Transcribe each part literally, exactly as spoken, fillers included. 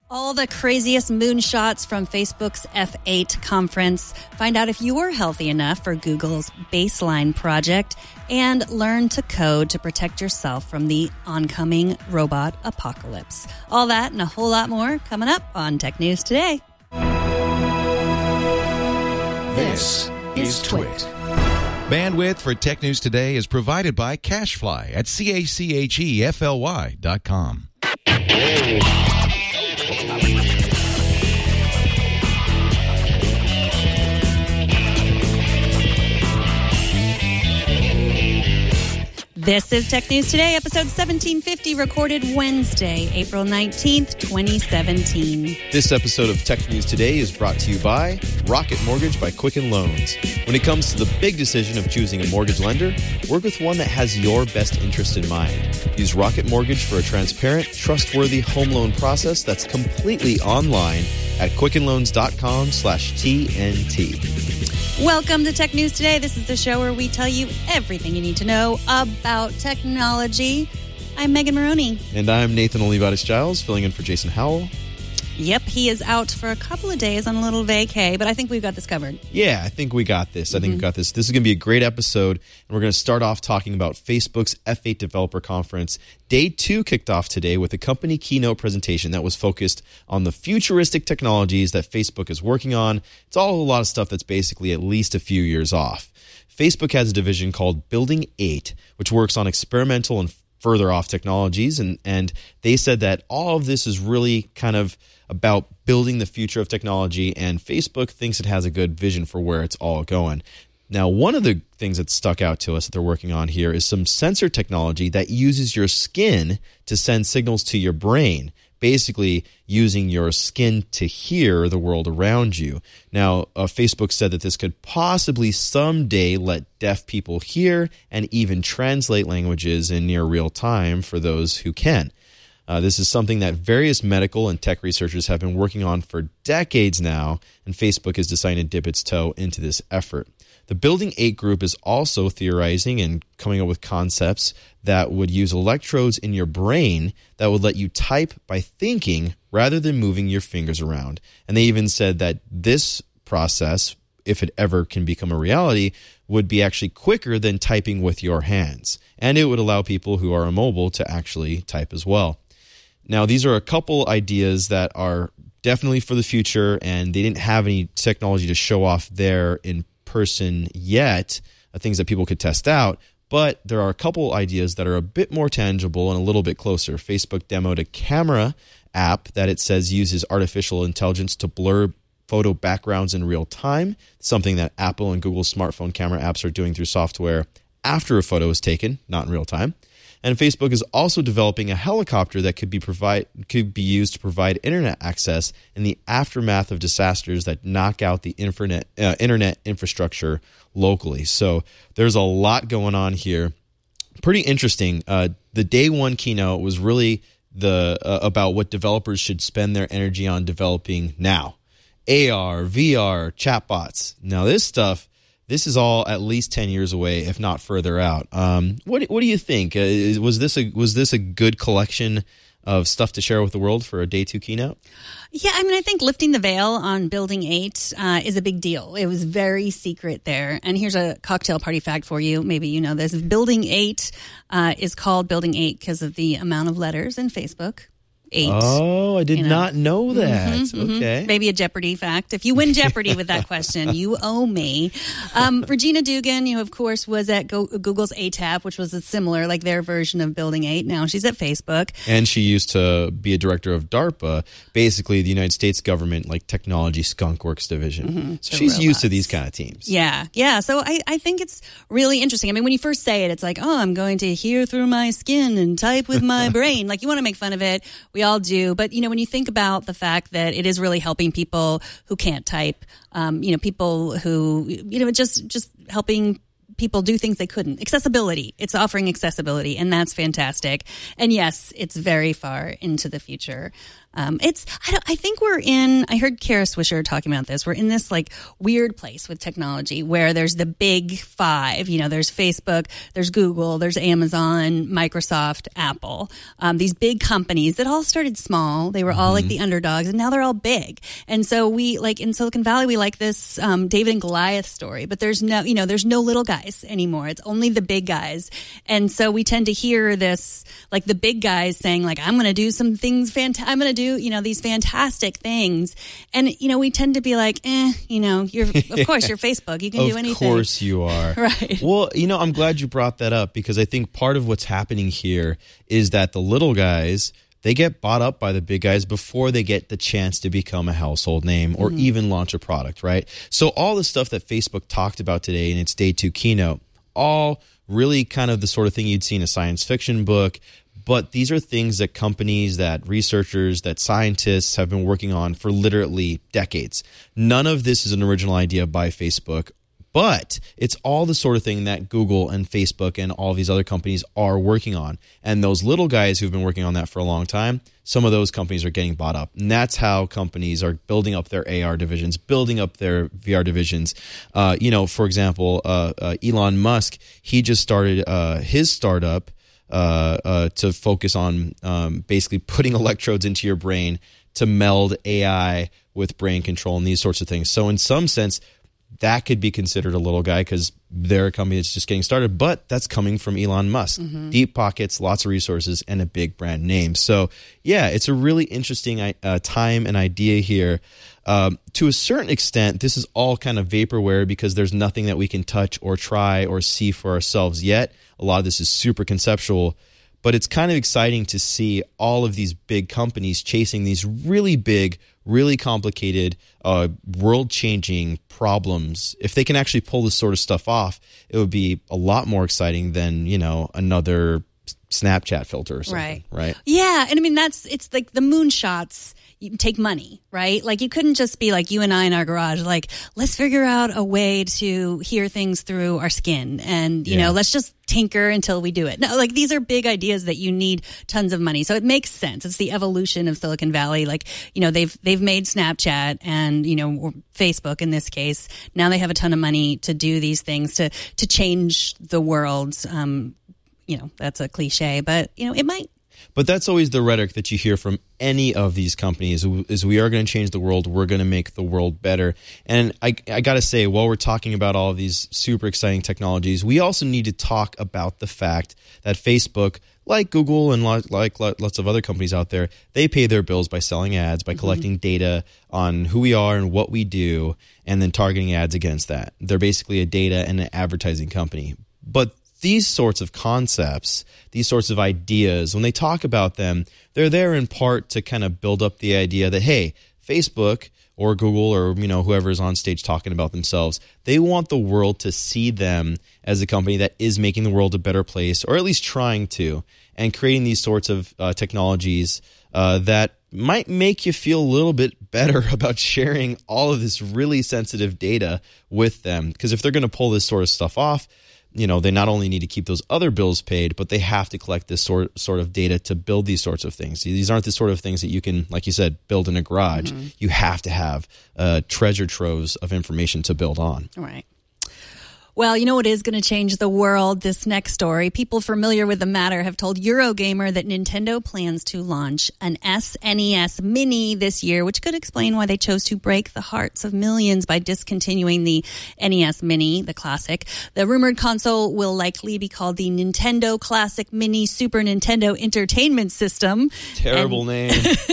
All the craziest moonshots from Facebook's F eight conference. Find out if you're healthy enough for Google's Baseline project and learn to code to protect yourself from the oncoming robot apocalypse. All that and a whole lot more coming up on Tech News Today. This is Twit. Bandwidth for Tech News Today is provided by CacheFly at C A C H E F L Y dot com. This is Tech News Today, episode seventeen fifty, recorded Wednesday, April nineteenth, twenty seventeen. This episode of Tech News Today is brought to you by Rocket Mortgage by Quicken Loans. When it comes to the big decision of choosing a mortgage lender, work with one that has your best interest in mind. Use Rocket Mortgage for a transparent, trustworthy home loan process that's completely online at quicken loans dot com slash T N T. Welcome to Tech News Today. This is the show where we tell you everything you need to know about technology. I'm Megan Maroney. And I'm Nathan Olivares-Giles, filling in for Jason Howell. Yep, he is out for a couple of days on a little vacay, but I think we've got this covered. Yeah, I think we got this. I think Mm-hmm. we got this. This is going to be a great episode, and we're going to start off talking about Facebook's F eight Developer Conference. Day two kicked off today with a company keynote presentation that was focused on the futuristic technologies that Facebook is working on. It's all a lot of stuff that's basically at least a few years off. Facebook has a division called Building eight, which works on experimental and further off technologies, and, and they said that all of this is really kind of about building the future of technology, and Facebook thinks it has a good vision for where it's all going. Now, one of the things that stuck out to us that they're working on here is some sensor technology that uses your skin to send signals to your brain, basically using your skin to hear the world around you. Now, uh, Facebook said that this could possibly someday let deaf people hear and even translate languages in near real time for those who can. Uh, this is something that various medical and tech researchers have been working on for decades now, and Facebook has decided to dip its toe into this effort. The Building eight group is also theorizing and coming up with concepts that would use electrodes in your brain that would let you type by thinking rather than moving your fingers around. And they even said that this process, if it ever can become a reality, would be actually quicker than typing with your hands. And it would allow people who are immobile to actually type as well. Now, these are a couple ideas that are definitely for the future, and they didn't have any technology to show off there in person yet, uh, things that people could test out, but there are a couple ideas that are a bit more tangible and a little bit closer. Facebook demoed a camera app that it says uses artificial intelligence to blur photo backgrounds in real time, something that Apple and Google smartphone camera apps are doing through software after a photo is taken, not in real time. And Facebook is also developing a helicopter that could be provide could be used to provide internet access in the aftermath of disasters that knock out the internet uh, internet infrastructure locally. So there's a lot going on here. Pretty interesting. Uh, the day one keynote was really the uh, about what developers should spend their energy on developing now. A R, V R, chatbots. Now this stuff. This is all at least ten years away, if not further out. Um, what What do you think? Uh, was this a was this a good collection of stuff to share with the world for a day two keynote? Yeah, I mean, I think lifting the veil on Building eight uh, is a big deal. It was very secret there. And here's a cocktail party fact for you. Maybe you know this. Building eight uh, is called Building eight because of the amount of letters in Facebook. Eight. Oh, I did you know. not know that. Mm-hmm, mm-hmm. Okay. Maybe a Jeopardy fact. If you win Jeopardy with that question, you owe me. Um, Regina Dugan, you know, of course, was at Go- Google's A T A P, which was a similar, like their version of Building eight. Now she's at Facebook. And she used to be a director of DARPA, basically the United States government, like technology skunk works division. Mm-hmm. So The she's robots. used to these kind of teams. Yeah, yeah. So I, I think it's really interesting. I mean, when you first say it, it's like, oh, I'm going to hear through my skin and type with my brain. Like, you want to make fun of it. We all do. But, you know, when you think about the fact that it is really helping people who can't type, um, you know, people who, you know, just just helping people do things they couldn't. Accessibility. It's offering accessibility, and that's fantastic. And yes, it's very far into the future. Um, it's, I, don't, I think we're in, I heard Kara Swisher talking about this. We're in this like weird place with technology where there's the big five, you know, there's Facebook, there's Google, there's Amazon, Microsoft, Apple, um, these big companies that all started small. They were all mm-hmm. like the underdogs, and now they're all big. And so we, like in Silicon Valley, we like this um, David and Goliath story, but there's no, you know, there's no little guys anymore. It's only the big guys. And so we tend to hear this, like the big guys saying like, I'm going to do some things, fant- I'm going to do, you know, these fantastic things. And, you know, we tend to be like, eh, you know, you're, of course, you're Facebook. You can do anything. Of course you are. Right. Well, you know, I'm glad you brought that up, because I think part of what's happening here is that the little guys, they get bought up by the big guys before they get the chance to become a household name or mm-hmm. even launch a product, right? So all the stuff that Facebook talked about today in its day two keynote, all really kind of the sort of thing you'd see in a science fiction book. But these are things that companies, that researchers, that scientists have been working on for literally decades. None of this is an original idea by Facebook, but it's all the sort of thing that Google and Facebook and all these other companies are working on. And those little guys who've been working on that for a long time, some of those companies are getting bought up. And that's how companies are building up their A R divisions, building up their V R divisions. Uh, you know, for example, uh, uh, Elon Musk, he just started uh, his startup Uh, uh, to focus on um, basically putting electrodes into your brain to meld A I with brain control and these sorts of things. So in some sense, that could be considered a little guy because they're a company that's just getting started, but that's coming from Elon Musk. Mm-hmm. Deep pockets, lots of resources, and a big brand name. So yeah, it's a really interesting uh, time and idea here. Um, to a certain extent, this is all kind of vaporware because there's nothing that we can touch or try or see for ourselves yet. A lot of this is super conceptual, but it's kind of exciting to see all of these big companies chasing these really big, really complicated, uh, world-changing problems. If they can actually pull this sort of stuff off, it would be a lot more exciting than, you know, another Snapchat filter or something, right? right? Yeah, and I mean, that's, it's like the moonshots you take money, right? Like you couldn't just be like you and I in our garage, like, let's figure out a way to hear things through our skin and, you yeah. know, let's just tinker until we do it. No, like these are big ideas that you need tons of money. So it makes sense. It's the evolution of Silicon Valley. Like, you know, they've, they've made Snapchat and, you know, Facebook in this case. Now they have a ton of money to do these things to, to change the world. Um, you know, that's a cliche, but you know, it might. But that's always the rhetoric that you hear from any of these companies is we are going to change the world. We're going to make the world better. And I, I got to say, while we're talking about all of these super exciting technologies, we also need to talk about the fact that Facebook, like Google and like lots of other companies out there, they pay their bills by selling ads, by collecting mm-hmm. data on who we are and what we do, and then targeting ads against that. They're basically a data and an advertising company. But these sorts of concepts, these sorts of ideas, when they talk about them, they're there in part to kind of build up the idea that, hey, Facebook or Google or, you know, whoever's on stage talking about themselves, they want the world to see them as a company that is making the world a better place, or at least trying to, and creating these sorts of uh, technologies uh, that might make you feel a little bit better about sharing all of this really sensitive data with them. Because if they're going to pull this sort of stuff off, you know, they not only need to keep those other bills paid, but they have to collect this sort sort of data to build these sorts of things. These aren't the sort of things that you can, like you said, build in a garage. Mm-hmm. You have to have uh, treasure troves of information to build on. Right. Well, you know what is going to change the world? This next story. People familiar with the matter have told Eurogamer that Nintendo plans to launch an S N E S Mini this year, which could explain why they chose to break the hearts of millions by discontinuing the N E S Mini, the classic. The rumored console will likely be called the Nintendo Classic Mini Super Nintendo Entertainment System. Terrible and,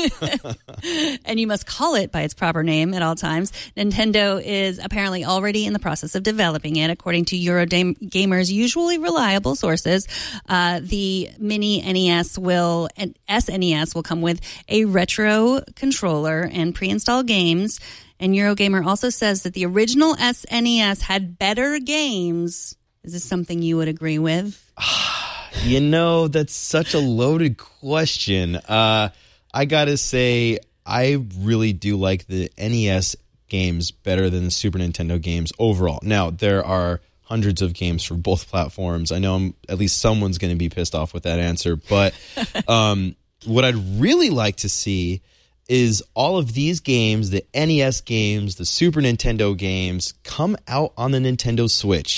name. And you must call it by its proper name at all times. Nintendo is apparently already in the process of developing it, according According to Eurogamer's usually reliable sources. Uh, the Mini N E S will, and S N E S will come with a retro controller and pre-installed games. And Eurogamer also says that the original S N E S had better games. Is this something you would agree with? You know, that's such a loaded question. Uh, I gotta say, I really do like the N E S games better than the Super Nintendo games overall. Now, there are hundreds of games for both platforms. I know I'm, at least someone's going to be pissed off with that answer, but um, what I'd really like to see is all of these games, the N E S games, the Super Nintendo games, come out on the Nintendo Switch.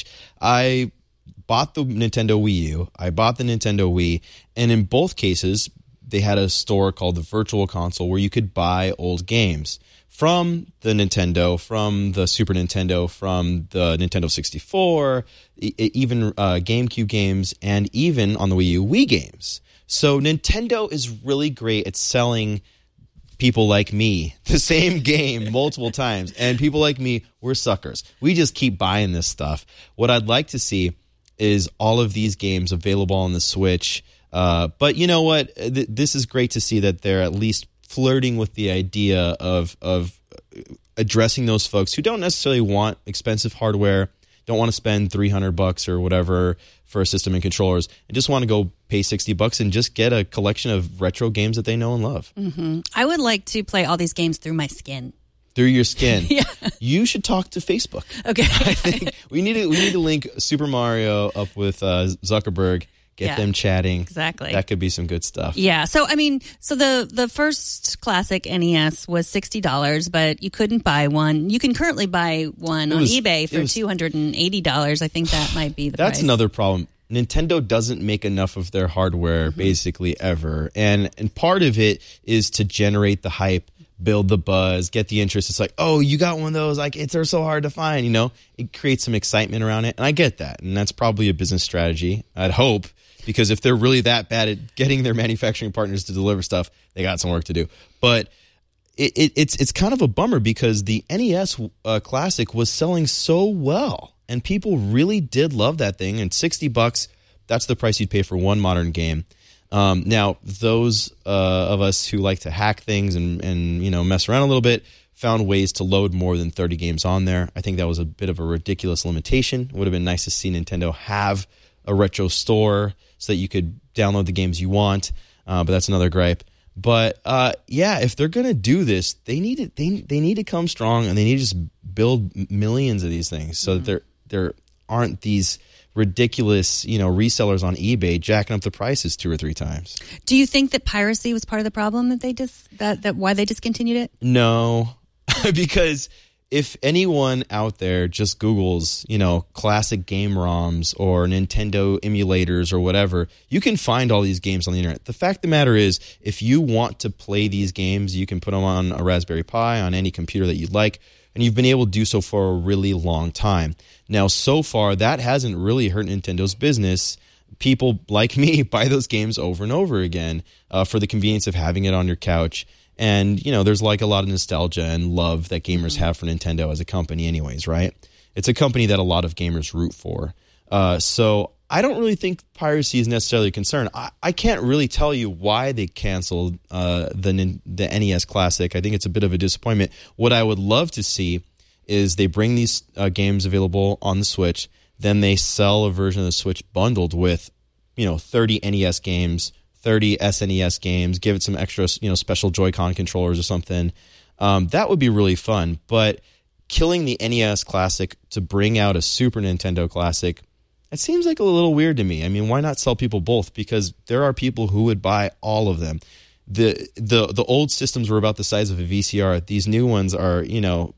I bought the Nintendo Wii U, I bought the Nintendo Wii, and in both cases, they had a store called the Virtual Console where you could buy old games from the Nintendo, from the Super Nintendo, from the Nintendo sixty-four, e- even uh, GameCube games, and even on the Wii U, Wii games. So Nintendo is really great at selling people like me the same game multiple times. And people like me, we're suckers. We just keep buying this stuff. What I'd like to see is all of these games available on the Switch. Uh, but you know what? Th- this is great to see that they're at least flirting with the idea of of addressing those folks who don't necessarily want expensive hardware, don't want to spend three hundred bucks or whatever for a system and controllers, and just want to go pay sixty bucks and just get a collection of retro games that they know and love. Mm-hmm. I would like to play all these games through my skin. Through your skin. Yeah. You should talk to Facebook. Okay. I think we need to we need to link Super Mario up with uh, Zuckerberg. Get Yeah, them chatting. exactly. That could be some good stuff. Yeah. So, I mean, so the, the first classic N E S was sixty dollars, but you couldn't buy one. You can currently buy one on was- eBay for was- two hundred eighty dollars. I think that might be the That's price. another problem. Nintendo doesn't make enough of their hardware Mm-hmm. basically ever. And and part of it is to generate the hype, build the buzz, get the interest. It's like, oh, you got one of those. Like, it's they're so hard to find, you know? It creates some excitement around it. And I get that. And that's probably a business strategy, I'd hope. Because if they're really that bad at getting their manufacturing partners to deliver stuff, they got some work to do. But it, it, it's it's kind of a bummer because the N E S uh, Classic was selling so well, and people really did love that thing. And sixty bucks, that's the price you'd pay for one modern game. Um, now, those uh, of us who like to hack things and and you know mess around a little bit found ways to load more than thirty games on there. I think that was a bit of a ridiculous limitation. It would have been nice to see Nintendo have a retro store so that you could download the games you want, uh, but that's another gripe. But uh, yeah, if they're gonna do this, they need to they they need to come strong and they need to just build millions of these things so mm-hmm. that there there aren't these ridiculous you know resellers on eBay jacking up the prices two or three times. Do you think that piracy was part of the problem that they dis- that that why they discontinued it? No, because if anyone out there just Googles, you know, classic game ROMs or Nintendo emulators or whatever, you can find all these games on the internet. The fact of the matter is, if you want to play these games, you can put them on a Raspberry Pi, on any computer that you'd like, and you've been able to do so for a really long time. Now, so far, that hasn't really hurt Nintendo's business. People like me buy those games over and over again uh, for the convenience of having it on your couch. And, you know, there's like a lot of nostalgia and love that gamers have for Nintendo as a company anyways, right? It's a company that a lot of gamers root for. Uh, so I don't really think piracy is necessarily a concern. I, I can't really tell you why they canceled uh, the, the N E S Classic. I think it's a bit of a disappointment. What I would love to see is they bring these uh, games available on the Switch, then they sell a version of the Switch bundled with, you know, thirty N E S games, thirty S N E S games, give it some extra, you know, special Joy-Con controllers or something. Um, that would be really fun. But killing the N E S Classic to bring out a Super Nintendo Classic, it seems like a little weird to me. I mean, why not sell people both? Because there are people who would buy all of them. The the the old systems were about the size of a V C R. These new ones are, you know,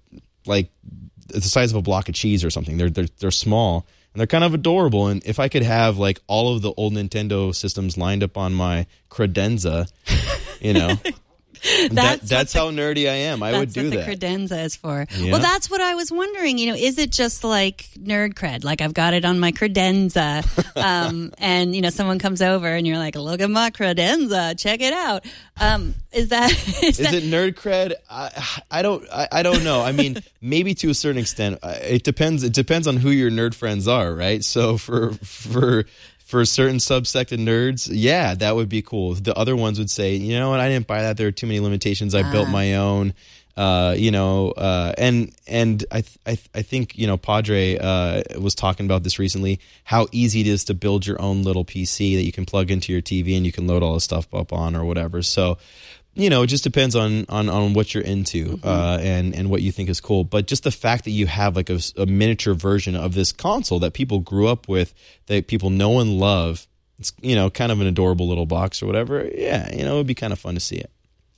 like the size of a block of cheese or something. They're they're they're small. And they're kind of adorable. And if I could have like all of the old Nintendo systems lined up on my credenza, you know, That's that, that's what how nerdy I am. I That's would do what that. the credenza is for. Yeah. Well, that's what I was wondering. You know, is it just like nerd cred? Like I've got it on my credenza, um, and you know, someone comes over and you're like, "Look at my credenza, check it out." Um, is that is, Is that, it nerd cred? I, I don't. I, I don't know. I mean, maybe to a certain extent. Uh, It depends. It depends on who your nerd friends are, right? So for for for certain subsect of nerds, yeah, that would be cool. The other ones would say, you know what, I didn't buy that. There are too many limitations. I built my own. Uh, you know, uh, and and I th- I, th- I think you know Padre uh, was talking about this recently. How easy it is to build your own little P C that you can plug into your T V and you can load all the stuff up on or whatever. So, you know, it just depends on on, on what you're into mm-hmm. uh, and and what you think is cool. But just the fact that you have like a, a miniature version of this console that people grew up with, that people know and love, it's you know kind of an adorable little box or whatever. Yeah, you know, it would be kind of fun to see it.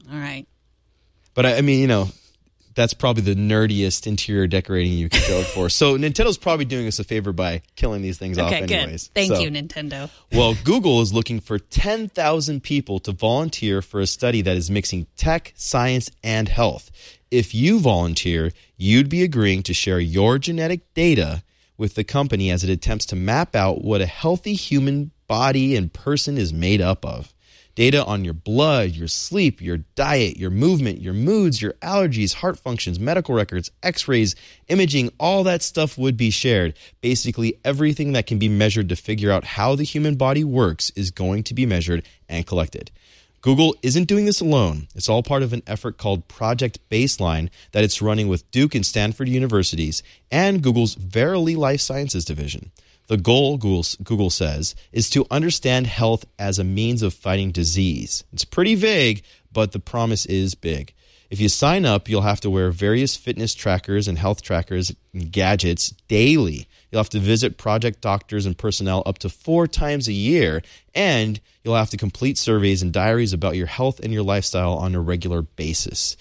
All right. But I, I mean, you know, that's probably the nerdiest interior decorating you could go for. So Nintendo's probably doing us a favor by killing these things Okay, off anyways. good. Thank So- you, Nintendo. Well, Google is looking for ten thousand people to volunteer for a study that is mixing tech, science, and health. If you volunteer, you'd be agreeing to share your genetic data with the company as it attempts to map out what a healthy human body and person is made up of. Data on your blood, your sleep, your diet, your movement, your moods, your allergies, heart functions, medical records, x-rays, imaging, all that stuff would be shared. Basically, everything that can be measured to figure out how the human body works is going to be measured and collected. Google isn't doing this alone. It's all part of an effort called Project Baseline that it's running with Duke and Stanford universities and Google's Verily Life Sciences division. The goal, Google, Google says, is to understand health as a means of fighting disease. It's pretty vague, but the promise is big. If you sign up, you'll have to wear various fitness trackers and health trackers and gadgets daily. You'll have to visit project doctors and personnel up to four times a year, and you'll have to complete surveys and diaries about your health and your lifestyle on a regular basis.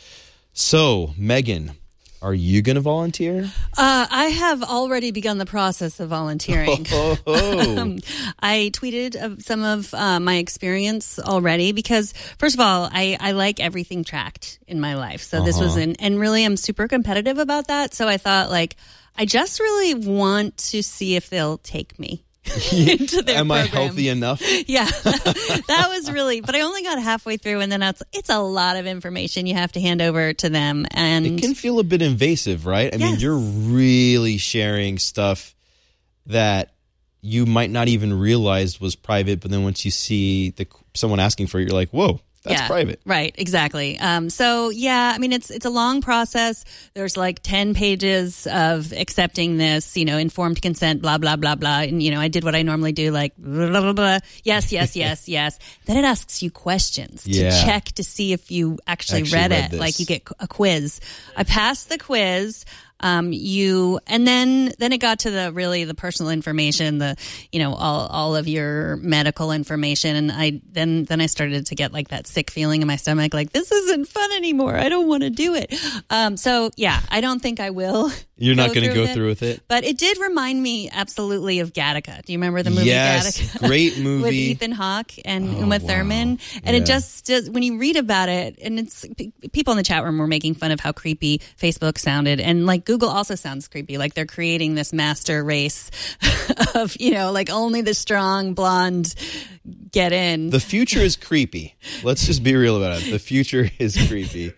So, Megan, are you going to volunteer? Uh, I have already begun the process of volunteering. Oh, oh. um, I tweeted of some of uh, my experience already because, first of all, I, I like everything tracked in my life. So this was in, and really I'm super competitive about that. So I thought, like, I just really want to see if they'll take me. into their Am program. I healthy enough? Yeah, that was really, but I only got halfway through, and then it's, it's a lot of information you have to hand over to them. And it can feel a bit invasive, right? I Yes. mean, you're really sharing stuff that you might not even realize was private, but then once you see the someone asking for it, you're like, whoa, that's yeah, private. Right, exactly. Um, so yeah, I mean, it's it's a long process. There's like ten pages of accepting this, you know, informed consent, blah, blah, blah, blah. And, you know, I did what I normally do, like, blah, blah, blah, blah. Yes, yes, yes, yes. Then it asks you questions Yeah. to check to see if you actually, Actually read, read it. this. Like you get a quiz. I passed the quiz. Um, you, and then, then it got to the really the personal information, the, you know, all, all of your medical information. And I, then, then I started to get like that sick feeling in my stomach, like this isn't fun anymore. I don't want to do it. Um, so yeah, I don't think I will. You're not going to go with it. through with it? But it did remind me absolutely of Gattaca. Do you remember the movie Yes, Gattaca? great movie. With Ethan Hawke and Oh, Uma wow. Thurman. And Yeah. it just, just, when you read about it, and it's, p- people in the chat room were making fun of how creepy Facebook sounded. And like Google also sounds creepy. Like they're creating this master race of, you know, like only the strong blonde get in. The future is creepy. Let's just be real about it. The future is creepy.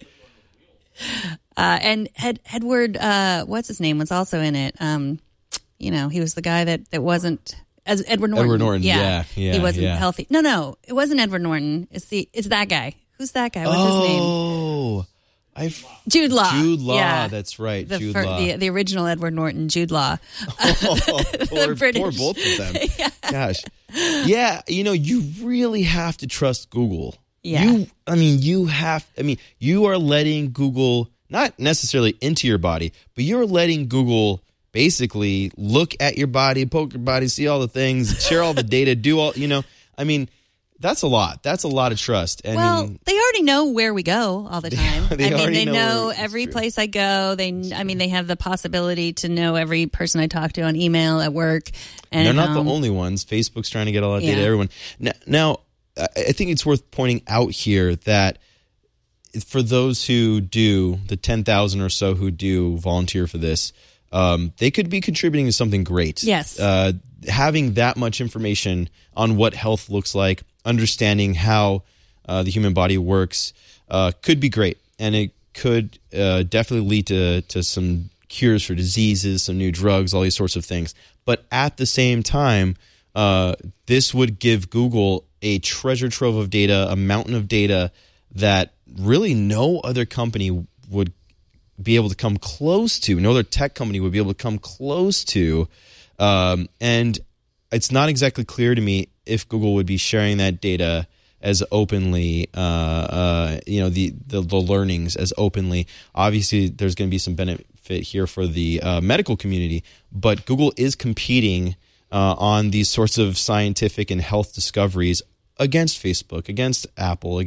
Uh, and Ed, Edward, uh, what's his name, was also in it. Um, you know, he was the guy that, that wasn't as Edward Norton. Edward Norton, yeah, yeah, he wasn't yeah. healthy. No, no, it wasn't Edward Norton. It's the it's that guy. Who's that guy? What's his name? Oh, I Jude Law. Jude Law. Yeah. That's right. The, Jude fir- Law. the the original Edward Norton, Jude Law. Oh, poor, British. poor both of them. Gosh. Yeah, you know, you really have to trust Google. Yeah. You, I mean, you have, I mean, you are letting Google, not necessarily into your body, but you're letting Google basically look at your body, poke your body, see all the things, share all the data, do all, you know, I mean, that's a lot. That's a lot of trust. And Well, they already know where we go all the time. They I mean, already they know know, where- it's every true. place I go. They, I mean, they have the possibility to know every person I talk to on email, at work, and they're at not home. the only ones. Facebook's trying to get all that data. Yeah. Everyone. Now, now, I I think it's worth pointing out here that for those who do, the ten thousand or so who do volunteer for this, um, they could be contributing to something great. Yes. Uh, having that much information on what health looks like, understanding how uh, the human body works, uh, could be great. And it could uh, definitely lead to, to some cures for diseases, some new drugs, all these sorts of things. But at the same time, uh, this would give Google a treasure trove of data, a mountain of data that really no other company would be able to come close to. No other tech company would be able to come close to. Um, and it's not exactly clear to me if Google would be sharing that data as openly, uh, uh, you know, the, the the learnings as openly. Obviously, there's going to be some benefit here for the uh, medical community, but Google is competing uh, on these sorts of scientific and health discoveries against Facebook, against Apple, against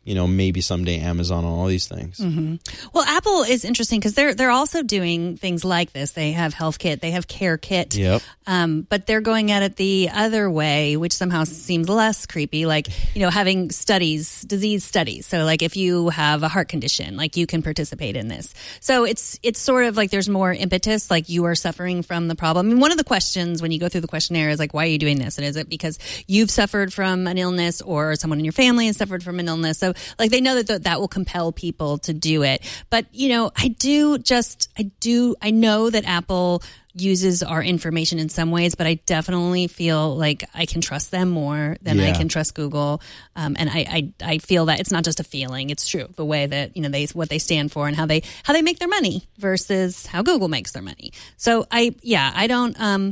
you know, maybe someday Amazon and all these things. Mm-hmm. Well, Apple is interesting because they're they're also doing things like this. They have HealthKit, they have CareKit, Yep. um, but they're going at it the other way, which somehow seems less creepy. Like, you know, having studies, disease studies. So, like, if you have a heart condition, like, you can participate in this. So it's it's sort of like there's more impetus, like you are suffering from the problem. And one of the questions when you go through the questionnaire is like, why are you doing this? And is it because you've suffered from an illness or someone in your family has suffered from an illness? So, like, they know that th- that will compel people to do it. But, you know, I do just, I do, I know that Apple uses our information in some ways, but I definitely feel like I can trust them more than Yeah. I can trust Google. Um, and I, I, I feel that it's not just a feeling; it's true. The way that, you know, they what they stand for and how they how they make their money versus how Google makes their money. So I, yeah, I don't. Um,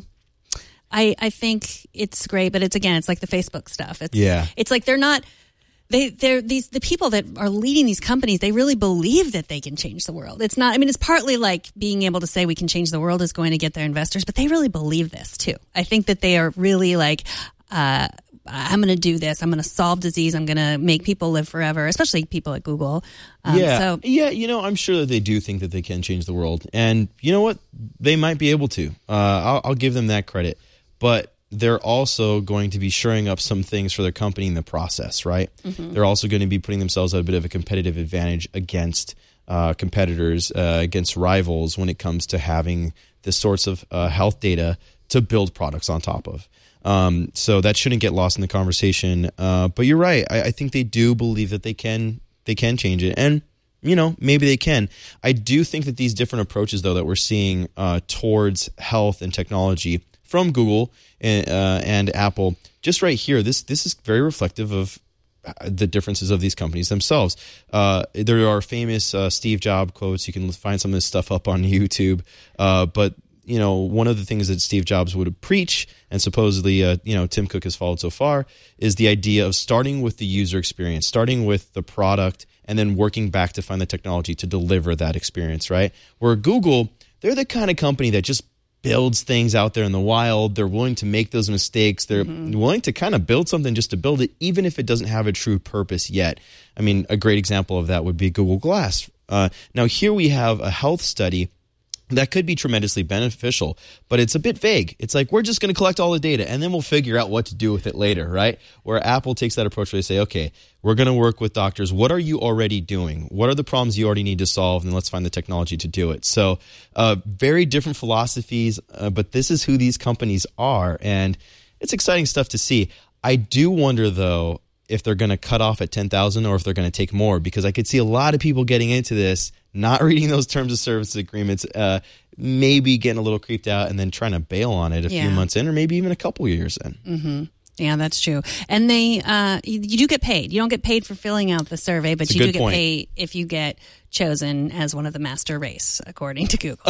I I think it's great, but it's again, it's like the Facebook stuff. It's Yeah. it's like they're not. They, they're these the people that are leading these companies. They really believe that they can change the world. It's not. I mean, it's partly like being able to say we can change the world is going to get their investors, but they really believe this too. I think that they are really like, uh, I'm going to do this. I'm going to solve disease. I'm going to make people live forever, especially people at Google. Um, yeah, So yeah. You know, I'm sure that they do think that they can change the world, and you know what? They might be able to. Uh, I'll, I'll give them that credit, but they're also going to be shoring up some things for their company in the process, right? Mm-hmm. They're also going to be putting themselves at a bit of a competitive advantage against uh, competitors, uh, against rivals when it comes to having the sorts of uh, health data to build products on top of. Um, so that shouldn't get lost in the conversation. Uh, but you're right. I, I think they do believe that they can they can change it. And, you know, maybe they can. I do think that these different approaches, though, that we're seeing uh, towards health and technology from Google and, uh, and Apple, just right here, this this is very reflective of the differences of these companies themselves. Uh, there are famous uh, Steve Jobs quotes. You can find some of this stuff up on YouTube. Uh, but, you know, one of the things that Steve Jobs would preach, and supposedly, uh, you know, Tim Cook has followed so far, is the idea of starting with the user experience, starting with the product, and then working back to find the technology to deliver that experience, right? Where Google, they're the kind of company that just builds things out there in the wild. They're willing to make those mistakes. They're mm-hmm. willing to kind of build something just to build it, even if it doesn't have a true purpose yet. I mean, a great example of that would be Google Glass. Uh, now, here we have a health study that could be tremendously beneficial, but it's a bit vague. It's like, we're just going to collect all the data and then we'll figure out what to do with it later, right? Where Apple takes that approach where they say, okay, we're going to work with doctors. What are you already doing? What are the problems you already need to solve? And let's find the technology to do it. So uh, very different philosophies, uh, but this is who these companies are. And it's exciting stuff to see. I do wonder, though, if they're going to cut off at ten thousand or if they're going to take more, because I could see a lot of people getting into this, not reading those terms of service agreements, uh, maybe getting a little creeped out and then trying to bail on it a yeah. few months in or maybe even a couple years in. Mm-hmm. Yeah, that's true. And they, uh, you, you do get paid. You don't get paid for filling out the survey, but That's you a do good get point. paid if you get chosen as one of the master race, according to Google.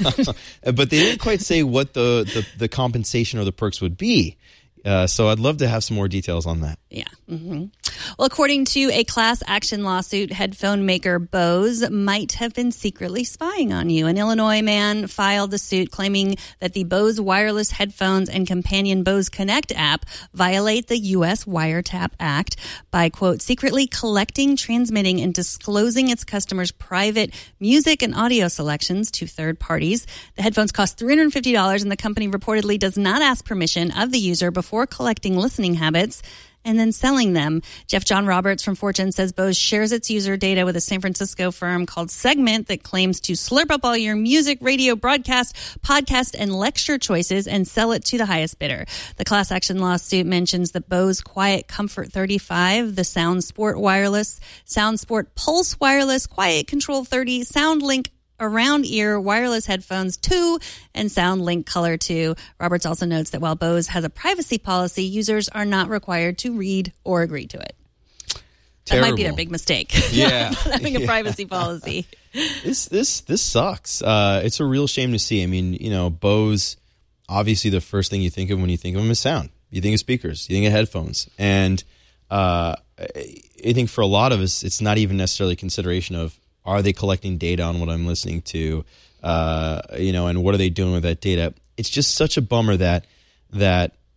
But they didn't quite say what the, the, the compensation or the perks would be. Uh, so I'd love to have some more details on that. Yeah. Mm-hmm. Well, according to a class action lawsuit, headphone maker Bose might have been secretly spying on you. An Illinois man filed the suit claiming that the Bose wireless headphones and companion Bose Connect app violate the U S Wiretap Act by, quote, secretly collecting, transmitting, and disclosing its customers' private music and audio selections to third parties. The headphones cost three hundred fifty dollars, and the company reportedly does not ask permission of the user before collecting listening habits and then selling them. Jeff John Roberts from Fortune says Bose shares its user data with a San Francisco firm called Segment that claims to slurp up all your music, radio, broadcast, podcast, and lecture choices and sell it to the highest bidder. The class action lawsuit mentions the Bose Quiet Comfort thirty-five, the Sound Sport Wireless, Sound Sport Pulse Wireless, Quiet Control thirty, SoundLink Around Ear Wireless Headphones two, and SoundLink Color two. Roberts also notes that while Bose has a privacy policy, users are not required to read or agree to it. Terrible. That might be their big mistake. Yeah. Not having a Yeah. privacy policy. This this this sucks. Uh, it's a real shame to see. I mean, you know, Bose, obviously the first thing you think of when you think of them is sound. You think of speakers. You think of headphones. And uh, I think for a lot of us, it's not even necessarily a consideration of, are they collecting data on what I'm listening to, uh, you know, and what are they doing with that data? It's just such a bummer that that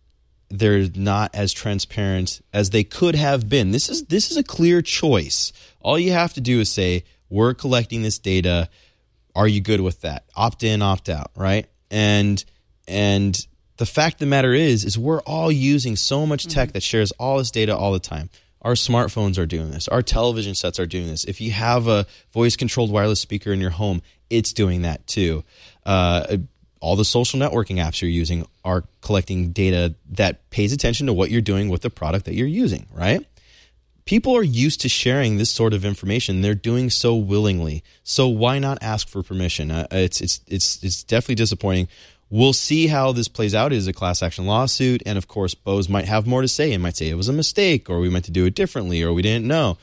they're not as transparent as they could have been. This is this is a clear choice. All you have to do is say, we're collecting this data. Are you good with that? Opt in, opt out, right? And and the fact of the matter is, is we're all using so much tech that shares all this data all the time. Our smartphones are doing this. Our television sets are doing this. If you have a voice-controlled wireless speaker in your home, it's doing that too. Uh, all the social networking apps you're using are collecting data that pays attention to what you're doing with the product that you're using, right? People are used to sharing this sort of information. They're doing so willingly. So why not ask for permission? Uh, it's it's it's it's definitely disappointing. We'll see how this plays out. It is a class action lawsuit, and of course, Bose might have more to say and might say it was a mistake, or we meant to do it differently, or we didn't know.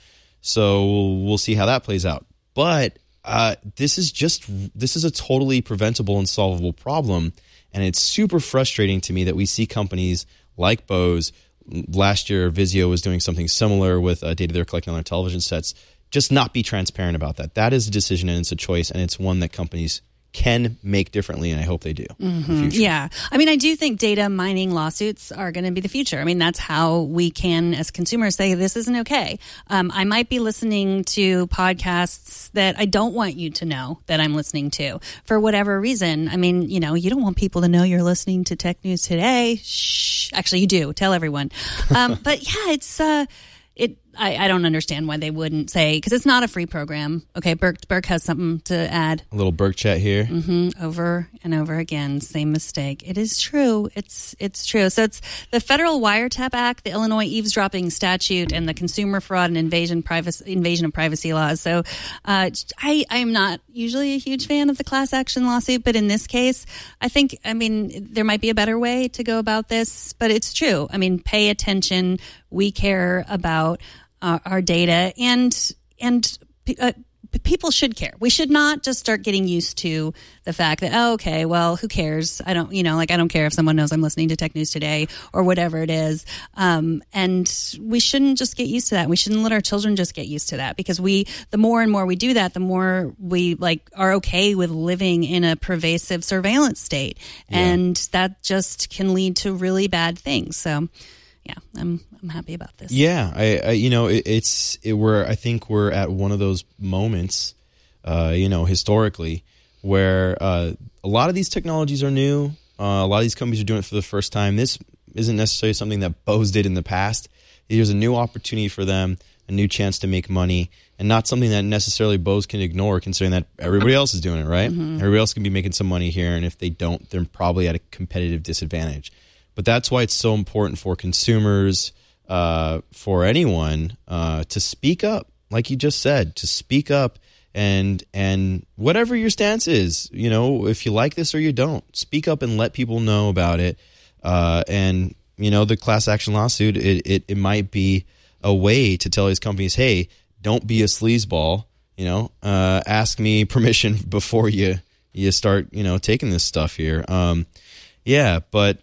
So we'll see how that plays out. But uh, this is just this is a totally preventable and solvable problem, and it's super frustrating to me that we see companies like Bose. Last year, Vizio was doing something similar with uh, data they're collecting on their television sets. Just not be transparent about that. That is a decision, and it's a choice, and it's one that companies can make differently, and I hope they do Mm-hmm. in the future. Yeah. I mean, I do think data mining lawsuits are going to be the future. I mean, that's how we can, as consumers, say this isn't okay. Um, I might be listening to podcasts that I don't want you to know that I'm listening to for whatever reason. I mean, you know, you don't want people to know you're listening to Tech News Today. Shh. Actually, you do. Tell everyone. Um, but yeah, it's... Uh, It, I, I don't understand why they wouldn't say, because it's not a free program. Okay, Burke, Burke has something to add. A little Burke chat here. Mm-hmm, over and over again, same mistake. It is true. It's it's true. So it's the Federal Wiretap Act, the Illinois Eavesdropping Statute, and the Consumer Fraud and Invasion Privacy Invasion of Privacy laws. So uh, I I'm not usually a huge fan of the class action lawsuit, but in this case, I think I mean there might be a better way to go about this. But it's true. I mean, pay attention. We care about uh, our data, and and uh, people should care. We should not just start getting used to the fact that, oh, okay, well, who cares? I don't, you know, like I don't care if someone knows I'm listening to Tech News Today or whatever it is. Um, and we shouldn't just get used to that. We shouldn't let our children just get used to that, because we, the more and more we do that, the more we like are okay with living in a pervasive surveillance state, yeah. And that just can lead to really bad things. So. Yeah, I'm I'm happy about this. Yeah, I, I you know it, it's it, we're I think we're at one of those moments, uh, you know, historically, where uh, a lot of these technologies are new. Uh, a lot of these companies are doing it for the first time. This isn't necessarily something that Bose did in the past. There's a new opportunity for them, a new chance to make money, and not something that necessarily Bose can ignore, considering that everybody else is doing it, right? Mm-hmm. Everybody else can be making some money here, and if they don't, they're probably at a competitive disadvantage. But that's why it's so important for consumers, uh, for anyone, uh, to speak up, like you just said, to speak up, and and whatever your stance is, you know, if you like this or you don't, speak up and let people know about it. Uh, and you know, the class action lawsuit, it, it it might be a way to tell these companies, hey, don't be a sleazeball. You know, uh, ask me permission before you you start, you know, taking this stuff here. Um, yeah, but.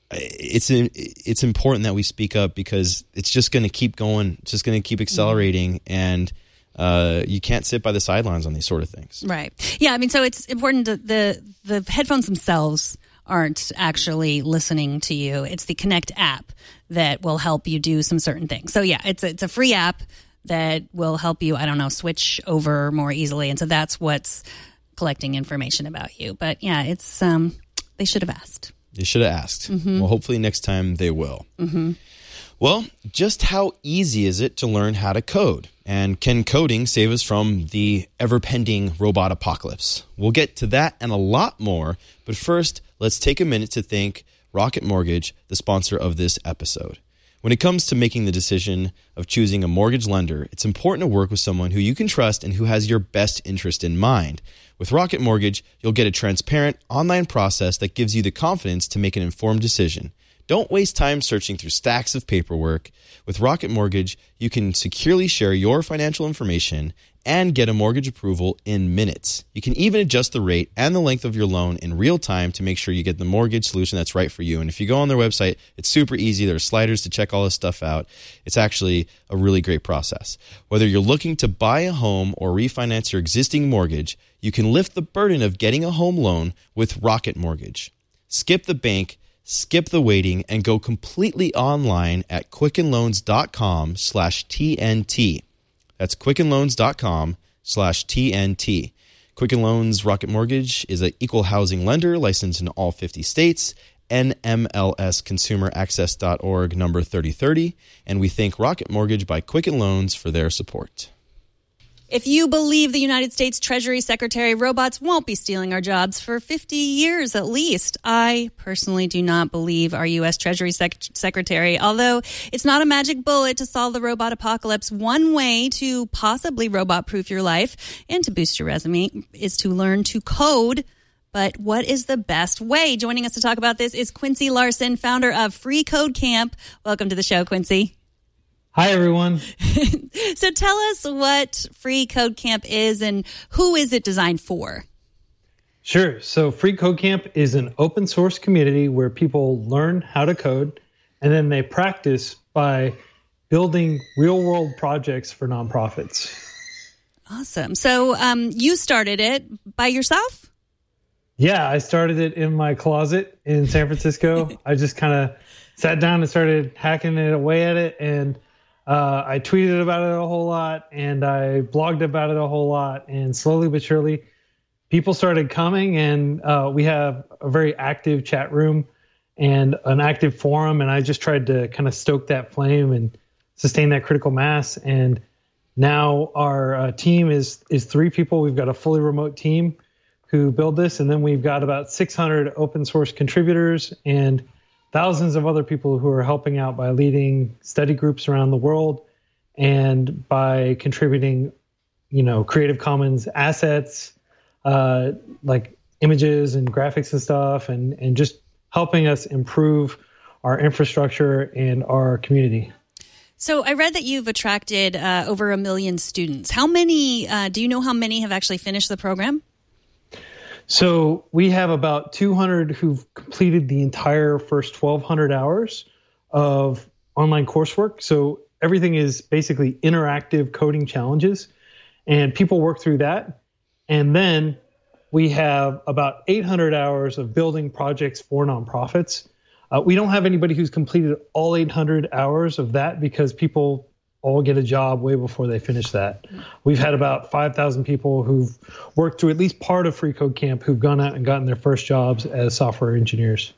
It's it's important that we speak up, because it's just going to keep going. It's just going to keep accelerating, and uh, you can't sit by the sidelines on these sort of things. Right. Yeah. I mean, so it's important that the the headphones themselves aren't actually listening to you. It's the Connect app that will help you do some certain things. So yeah, it's a, it's a free app that will help you, I don't know, switch over more easily, and so that's what's collecting information about you. But yeah, it's um, they should have asked. They should have asked. Mm-hmm. Well, hopefully next time they will. Mm-hmm. Well, just how easy is it to learn how to code? And can coding save us from the ever-pending robot apocalypse? We'll get to that and a lot more. But first, let's take a minute to thank Rocket Mortgage, the sponsor of this episode. When it comes to making the decision of choosing a mortgage lender, it's important to work with someone who you can trust and who has your best interest in mind. With Rocket Mortgage, you'll get a transparent online process that gives you the confidence to make an informed decision. Don't waste time searching through stacks of paperwork. With Rocket Mortgage, you can securely share your financial information and get a mortgage approval in minutes. You can even adjust the rate and the length of your loan in real time to make sure you get the mortgage solution that's right for you. And if you go on their website, it's super easy. There are sliders to check all this stuff out. It's actually a really great process. Whether you're looking to buy a home or refinance your existing mortgage, you can lift the burden of getting a home loan with Rocket Mortgage. Skip the bank, Skip the waiting and go completely online at quickenloans.com slash TNT. That's quickenloans.com slash TNT. Quicken Loans Rocket Mortgage is an equal housing lender licensed in all fifty states, N M L S consumer access dot org number thirty thirty, and we thank Rocket Mortgage by Quicken Loans for their support. If you believe the United States Treasury Secretary, robots won't be stealing our jobs for fifty years at least. I personally do not believe our U S Treasury Sec- Secretary, although it's not a magic bullet to solve the robot apocalypse. One way to possibly robot-proof your life and to boost your resume is to learn to code. But what is the best way? Joining us to talk about this is Quincy Larson, founder of Free Code Camp. Welcome to the show, Quincy. Hi, everyone. So tell us what Free Code Camp is and who is it designed for? Sure. So Free Code Camp is an open source community where people learn how to code and then they practice by building real world projects for nonprofits. Awesome. So um, you started it by yourself? Yeah, I started it in my closet in San Francisco. I just kind of sat down and started hacking it away at it, and Uh, I tweeted about it a whole lot, and I blogged about it a whole lot, and slowly but surely, people started coming, and uh, we have a very active chat room and an active forum, and I just tried to kind of stoke that flame and sustain that critical mass. And now our uh, team is is three people. We've got a fully remote team who build this, and then we've got about six hundred open source contributors and thousands of other people who are helping out by leading study groups around the world and by contributing, you know, Creative Commons assets, uh, like images and graphics and stuff, and, and just helping us improve our infrastructure and our community. So I read that you've attracted uh, over a million students. How many, uh, do you know how many have actually finished the program? So we have about two hundred who've completed the entire first twelve hundred hours of online coursework. So everything is basically interactive coding challenges, and people work through that. And then we have about eight hundred hours of building projects for nonprofits. Uh, we don't have anybody who's completed all eight hundred hours of that because people all get a job way before they finish that. We've had about five thousand people who've worked through at least part of Free Code Camp who've gone out and gotten their first jobs as software engineers.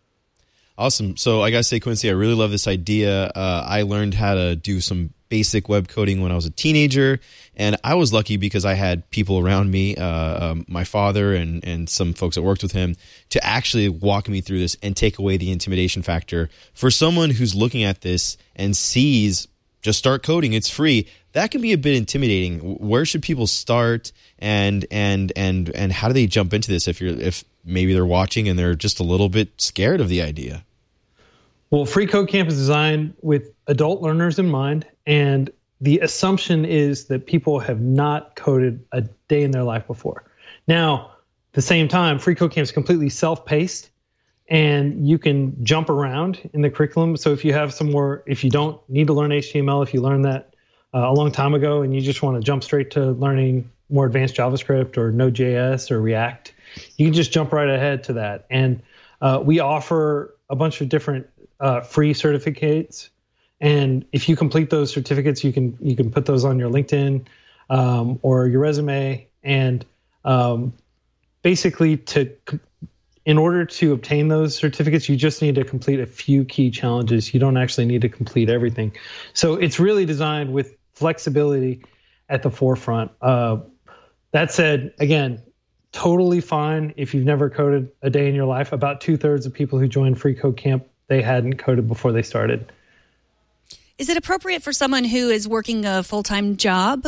Awesome. So I got to say, Quincy, I really love this idea. Uh, I learned how to do some basic web coding when I was a teenager, and I was lucky because I had people around me, uh, um, my father and, and some folks that worked with him, to actually walk me through this and take away the intimidation factor. For someone who's looking at this and sees just start coding, it's free, that can be a bit intimidating. Where should people start, and and and and how do they jump into this if you're if maybe they're watching and they're just a little bit scared of the idea? Well, Free Code Camp is designed with adult learners in mind, and the assumption is that people have not coded a day in their life before. Now, at the same time, Free Code Camp is completely self-paced, and you can jump around in the curriculum. So if you have some more, if you don't need to learn H T M L, if you learned that uh, a long time ago and you just want to jump straight to learning more advanced JavaScript or Node.js or React, you can just jump right ahead to that. And uh, we offer a bunch of different uh, free certificates. And if you complete those certificates, you can you can put those on your LinkedIn um, or your resume. And um, basically to in order to obtain those certificates, you just need to complete a few key challenges. You don't actually need to complete everything. So it's really designed with flexibility at the forefront. Uh, that said, again, totally fine if you've never coded a day in your life. About two thirds of people who joined Free Code Camp, they hadn't coded before they started. Is it appropriate for someone who is working a full-time job?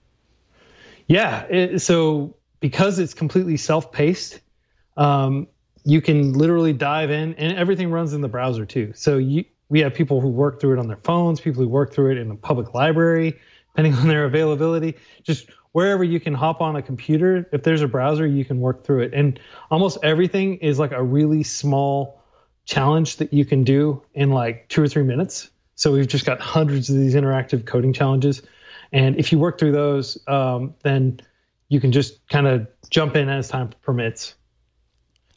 Yeah. It, so because it's completely self-paced, um, you can literally dive in, and everything runs in the browser too. So you, we have people who work through it on their phones, people who work through it in a public library, depending on their availability. Just wherever you can hop on a computer, if there's a browser, you can work through it. And almost everything is like a really small challenge that you can do in like two or three minutes. So we've just got hundreds of these interactive coding challenges. And if you work through those, um, then you can just kind of jump in as time permits.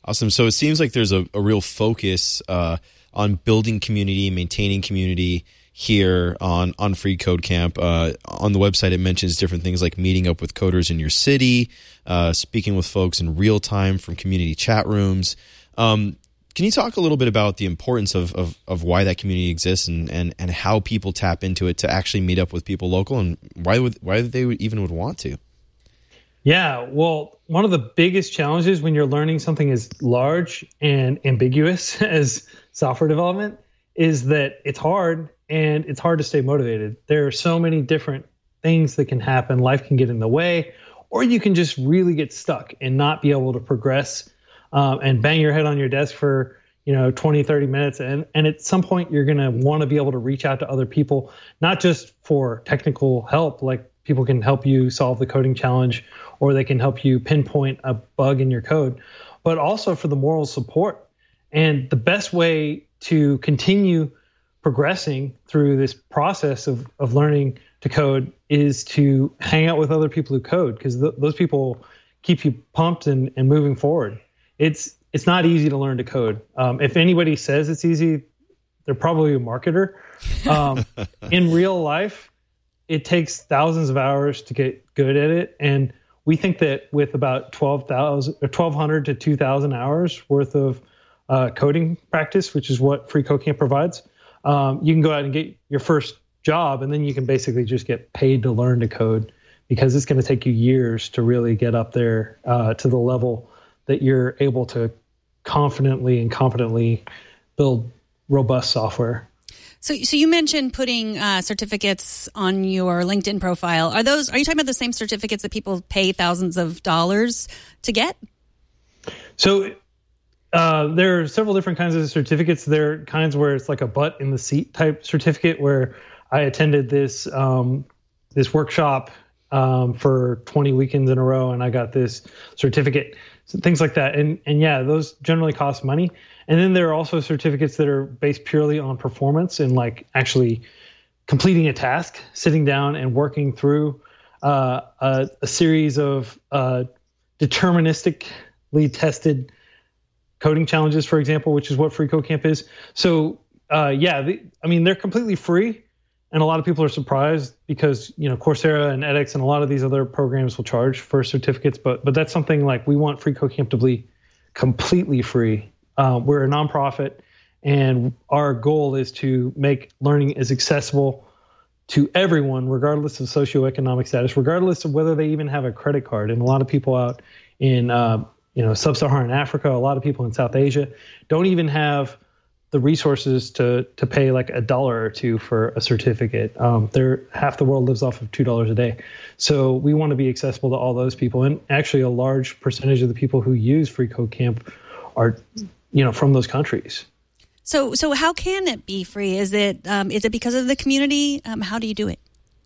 Awesome. So it seems like there's a, a real focus uh, on building community, maintaining community here on, on Free Code Camp. Uh, on the website, it mentions different things like meeting up with coders in your city, uh, speaking with folks in real time from community chat rooms. Um, can you talk a little bit about the importance of, of, of why that community exists and, and, and how people tap into it to actually meet up with people local, and why would why they would even would want to? Yeah, well, one of the biggest challenges when you're learning something as large and ambiguous as software development is that it's hard and it's hard to stay motivated. There are so many different things that can happen. Life can get in the way, or you can just really get stuck and not be able to progress um, and bang your head on your desk for, you know, twenty, thirty minutes. And, and at some point, you're going to want to be able to reach out to other people, not just for technical help, like people can help you solve the coding challenge, or they can help you pinpoint a bug in your code, but also for the moral support. And the best way to continue progressing through this process of, of learning to code is to hang out with other people who code, because th- those people keep you pumped and, and moving forward. It's it's not easy to learn to code. Um, if anybody says it's easy, they're probably a marketer. Um, in real life, it takes thousands of hours to get good at it. And we think that with about twelve thousand or twelve hundred to two thousand hours worth of uh, coding practice, which is what Free Code Camp provides, um, you can go out and get your first job, and then you can basically just get paid to learn to code, because it's going to take you years to really get up there uh, to the level that you're able to confidently and competently build robust software. So, so you mentioned putting uh, certificates on your LinkedIn profile. Are those? Are you talking about the same certificates that people pay thousands of dollars to get? So, uh, there are several different kinds of certificates. There are kinds where it's like a butt in the seat type certificate, where I attended this um, this workshop um, for twenty weekends in a row, and I got this certificate. So things like that, and and yeah, those generally cost money. And then there are also certificates that are based purely on performance and like actually completing a task, sitting down and working through uh, a, a series of uh, deterministically tested coding challenges, for example, which is what Free Code Camp is. So uh, yeah, the, I mean, they're completely free. And a lot of people are surprised because, you know, Coursera and edX and a lot of these other programs will charge for certificates. But but that's something like we want Free Code Camp to be completely free. Uh, we're a nonprofit, and our goal is to make learning as accessible to everyone, regardless of socioeconomic status, regardless of whether they even have a credit card. And a lot of people out in, uh, you know, sub-Saharan Africa, a lot of people in South Asia don't even have the resources to to pay like a dollar or two for a certificate. Um, they're half the world lives off of two dollars a day. So we want to be accessible to all those people. And actually a large percentage of the people who use Free Code Camp are, you know, from those countries. So so how can it be free? Is it um, is it because of the community? Um, how do you do it?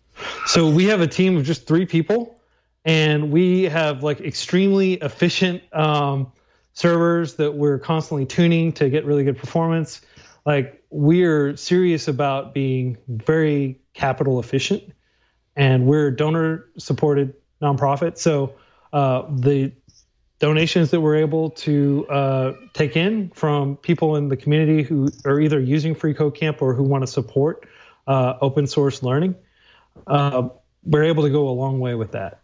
So we have a team of just three people, and we have like extremely efficient um, servers that we're constantly tuning to get really good performance. Like, we're serious about being very capital efficient, and we're donor supported nonprofit. So uh, the donations that we're able to uh, take in from people in the community who are either using Free Code Camp or who want to support uh, open source learning, uh, we're able to go a long way with that.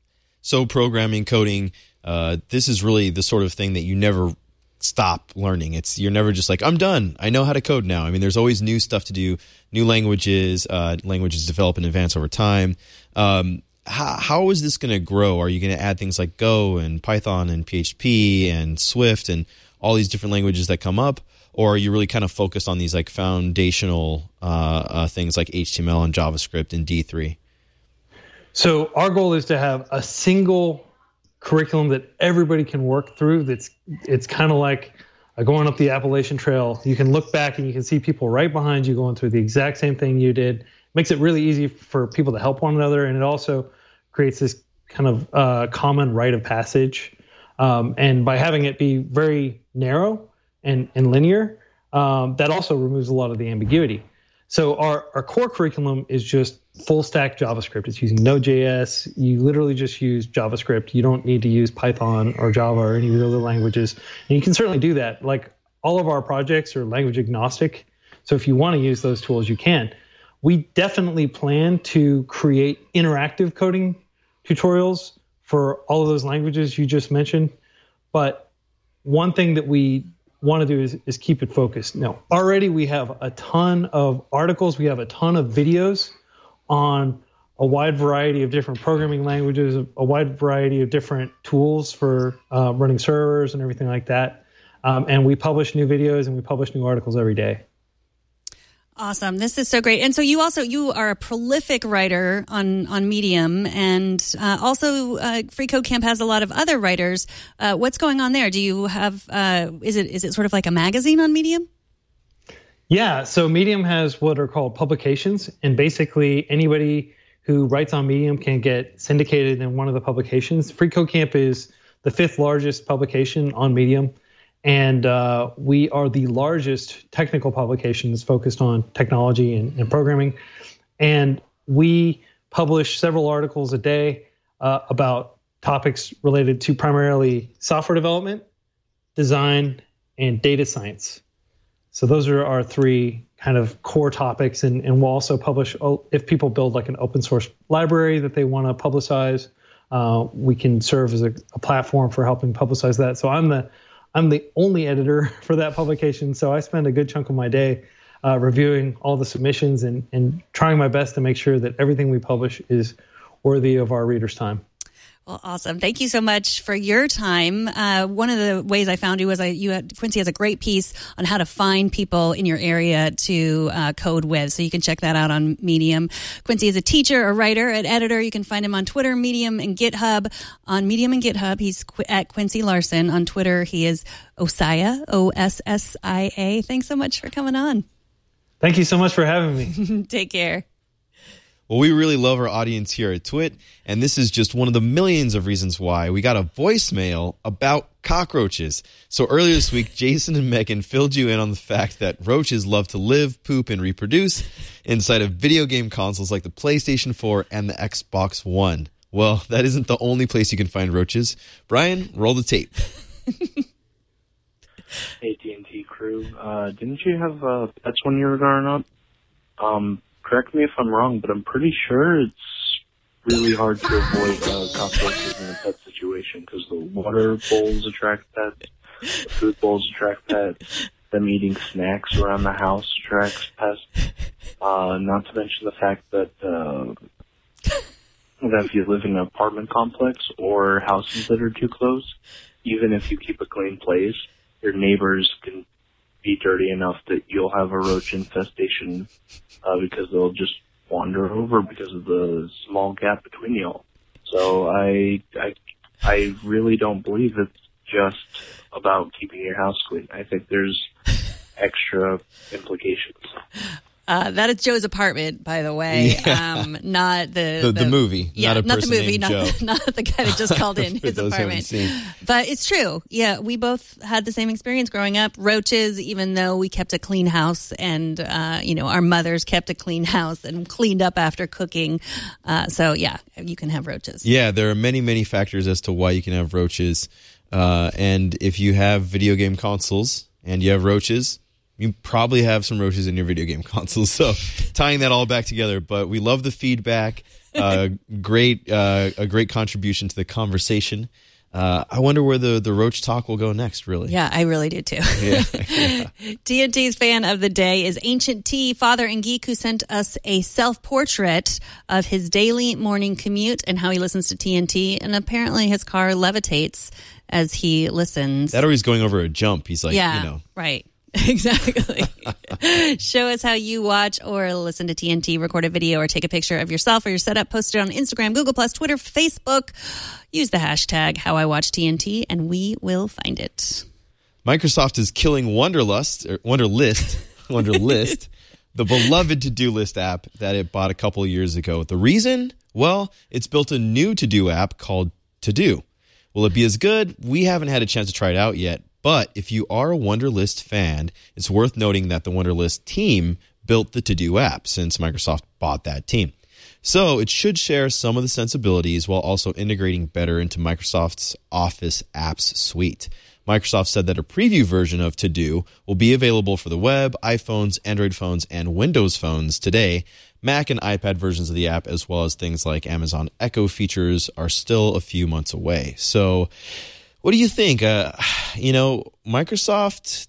So programming, coding, uh, this is really the sort of thing that you never stop learning. It's you're never just like, I'm done, I know how to code now. I mean, there's always new stuff to do, new languages, uh, languages develop and advance over time. Um, how, how is this going to grow? Are you going to add things like Go and Python and P H P and Swift and all these different languages that come up? Or are you really kind of focused on these like foundational uh, uh, things like H T M L and JavaScript and D three? So our goal is to have a single curriculum that everybody can work through. That's it's kind of like going up the Appalachian Trail. You can look back and you can see people right behind you going through the exact same thing you did. Makes it really easy for people to help one another, and it also creates this kind of uh, common rite of passage. Um, and by having it be very narrow and, and linear, um, that also removes a lot of the ambiguity. So our, our core curriculum is just full stack JavaScript. It's using Node.js. You literally just use JavaScript. You don't need to use Python or Java or any of the other languages. And you can certainly do that. Like all of our projects are language agnostic. So if you want to use those tools, you can. We definitely plan to create interactive coding tutorials for all of those languages you just mentioned. But one thing that we want to do is, is keep it focused. Now, already we have a ton of articles. We have a ton of videos on a wide variety of different programming languages, a wide variety of different tools for uh, running servers and everything like that. Um, and we publish new videos and we publish new articles every day. Awesome. This is so great. And so you also, you are a prolific writer on, on Medium, and uh, also uh, Free Code Camp has a lot of other writers. Uh, what's going on there? Do you have, uh, is it is it sort of like a magazine on Medium? Yeah. So Medium has what are called publications, and basically anybody who writes on Medium can get syndicated in one of the publications. Free Code Camp is the fifth largest publication on Medium. And uh, we are the largest technical publication that's focused on technology and, and programming. And we publish several articles a day uh, about topics related to primarily software development, design, and data science. So those are our three kind of core topics. And, and we'll also publish, if people build like an open source library that they want to publicize, uh, we can serve as a, a platform for helping publicize that. So I'm the I'm the only editor for that publication, so I spend a good chunk of my day uh, reviewing all the submissions and, and trying my best to make sure that everything we publish is worthy of our readers' time. Well, awesome. Thank you so much for your time. Uh, one of the ways I found you was I, you had, Quincy has a great piece on how to find people in your area to uh, code with. So you can check that out on Medium. Quincy is a teacher, a writer, an editor. You can find him on Twitter, Medium, and GitHub. On Medium and GitHub, he's qu- at Quincy Larson. On Twitter, he is Ossiah, O S S I A. Thanks so much for coming on. Thank you so much for having me. Take care. Well, we really love our audience here at Twit, and this is just one of the millions of reasons why. We got a voicemail about cockroaches. So earlier this week, Jason and Megan filled you in on the fact that roaches love to live, poop, and reproduce inside of video game consoles like the PlayStation four and the Xbox One. Well, that isn't the only place you can find roaches. Brian, roll the tape. Hey, T N T crew. Uh, didn't you have uh, pets when you were growing up? Um... Correct me if I'm wrong, but I'm pretty sure it's really hard to avoid uh, cockroaches in a pet situation because the water bowls attract pets, the food bowls attract pets, them eating snacks around the house attracts pests. Uh, not to mention the fact that uh, that if you live in an apartment complex or houses that are too close, even if you keep a clean place, your neighbors can be dirty enough that you'll have a roach infestation uh, because they'll just wander over because of the small gap between y'all. So I, I, I really don't believe it's just about keeping your house clean. I think there's extra implications. Uh, that is Joe's apartment, by the way. Yeah. Um, not the The, the the movie, Yeah, not a not person the movie, named not, Joe. not the guy that just called in For his those who haven't apartment. seen. But it's true. Yeah, we both had the same experience growing up. Roaches, even though we kept a clean house, and uh, you know, our mothers kept a clean house and cleaned up after cooking. Uh, so yeah, you can have roaches. Yeah, there are many, many factors as to why you can have roaches. Uh, and if you have video game consoles and you have roaches, you probably have some roaches in your video game consoles. So tying that all back together, but we love the feedback. Uh, great, uh, a great contribution to the conversation. Uh, I wonder where the, the roach talk will go next, really. Yeah, I really do too. Yeah, yeah. T N T's fan of the day is Ancient T, father and geek, who sent us a self-portrait of his daily morning commute and how he listens to T N T. And apparently his car levitates as he listens. That or he's going over a jump. He's like, yeah, you know. right. Exactly. Show us how you watch or listen to T N T, record a video or take a picture of yourself or your setup, post it on Instagram, Google Plus, Twitter, Facebook. Use the hashtag How I Watch T N T and we will find it. Microsoft is killing Wonderlust, or Wonderlist, Wonderlist, the beloved to-do list app that it bought a couple of years ago. The reason? Well, it's built a new to-do app called To-Do. Will it be as good? We haven't had a chance to try it out yet. But if you are a Wunderlist fan, it's worth noting that the Wunderlist team built the To-Do app since Microsoft bought that team. So it should share some of the sensibilities while also integrating better into Microsoft's Office apps suite. Microsoft said that a preview version of To-Do will be available for the web, iPhones, Android phones, and Windows phones today. Mac and iPad versions of the app, as well as things like Amazon Echo features, are still a few months away. So what do you think? Uh, you know, Microsoft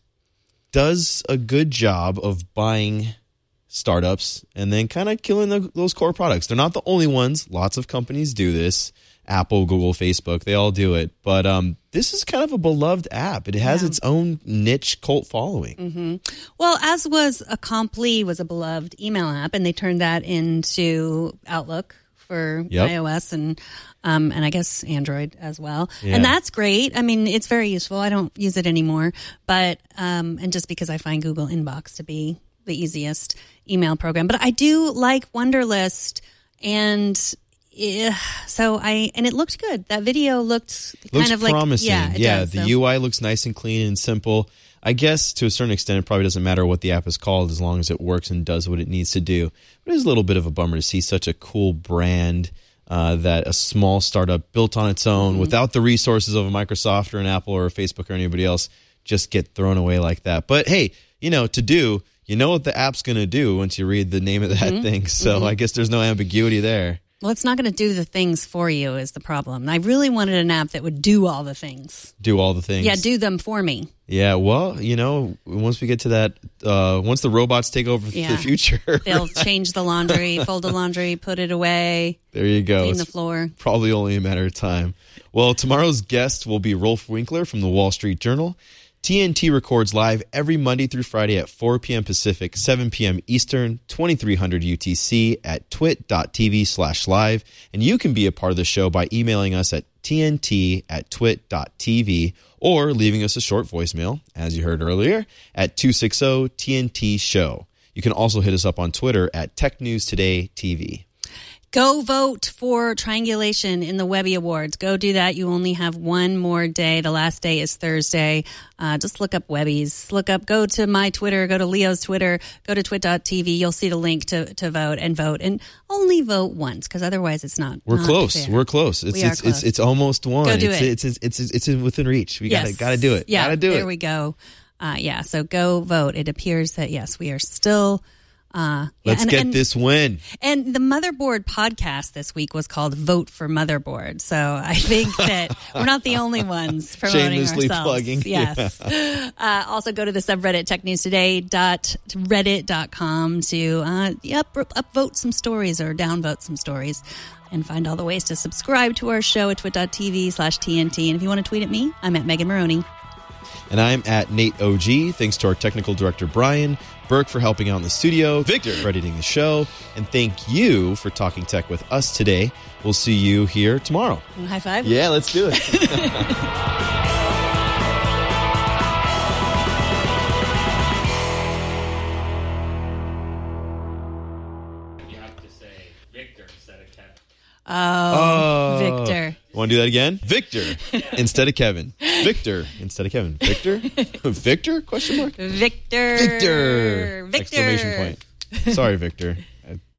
does a good job of buying startups and then kind of killing the, those core products. They're not the only ones. Lots of companies do this. Apple, Google, Facebook, they all do it. But um, this is kind of a beloved app. It has yeah. its own niche cult following. Mm-hmm. Well, as was Acompli was a beloved email app, and they turned that into Outlook for yep. iOS and um, and I guess Android as well. Yeah. And that's great. I mean, it's very useful. I don't use it anymore, but um, and just because I find Google Inbox to be the easiest email program, but I do like Wunderlist, and yeah, so I and it looked good. That video looked kind looks of like promising. Yeah, it yeah does, the so. U I looks nice and clean and simple. I guess to a certain extent, it probably doesn't matter what the app is called as long as it works and does what it needs to do. But it is a little bit of a bummer to see such a cool brand uh, that a small startup built on its own mm-hmm. without the resources of a Microsoft or an Apple or a Facebook or anybody else just get thrown away like that. But hey, you know, To-Do, you know what the app's going to do once you read the name of that mm-hmm. thing. So mm-hmm. I guess there's no ambiguity there. Well, it's not going to do the things for you is the problem. I really wanted an app that would do all the things. Do all the things. Yeah, do them for me. Yeah, well, you know, once we get to that, uh, once the robots take over yeah. the future. They'll change the laundry, fold the laundry, put it away. There you go. Clean it's the floor. Probably only a matter of time. Well, tomorrow's guest will be Rolf Winkler from the Wall Street Journal. T N T records live every Monday through Friday at four p.m. Pacific, seven p.m. Eastern, twenty-three hundred U T C at twit.tv slash live. And you can be a part of the show by emailing us at tnt at twit.tv or leaving us a short voicemail, as you heard earlier, at two six zero T N T show. You can also hit us up on Twitter at Tech News Today T V. Go vote for Triangulation in the Webby Awards. Go do that. You only have one more day. The last day is Thursday. Uh, just look up Webbies. Look up, go to my Twitter, go to Leo's Twitter, go to twit dot t v. You'll see the link to, to vote and vote. And only vote once, because otherwise it's not We're not close. fair. We're close. It's we are it's, close. it's it's almost won. Go do it's, it. It's, it's, it's, it's, it's within reach. We yes. gotta gotta do it. Yeah, gotta do there it. There we go. Uh, yeah, so go vote. It appears that, yes, we are still... Uh, yeah, Let's and, get and, this win. And the Motherboard podcast this week was called Vote for Motherboard. So I think that we're not the only ones promoting Shamelessly ourselves. plugging. Yes. Yeah. Uh, also go to the subreddit tech news today dot reddit dot com to uh, up, upvote some stories or downvote some stories and find all the ways to subscribe to our show at twit.tv slash TNT. And if you want to tweet at me, I'm at Megan Maroney. And I'm at Nate O G. Thanks to our technical director, Brian Burke, for helping out in the studio. Victor for editing the show. And thank you for talking tech with us today. We'll see you here tomorrow. High five? Yeah, let's do it. Oh, oh, Victor. Want to do that again? Victor instead of Kevin. Victor instead of Kevin. Victor? Victor? Question mark? Victor. Victor. Victor. Exclamation point. Sorry, Victor.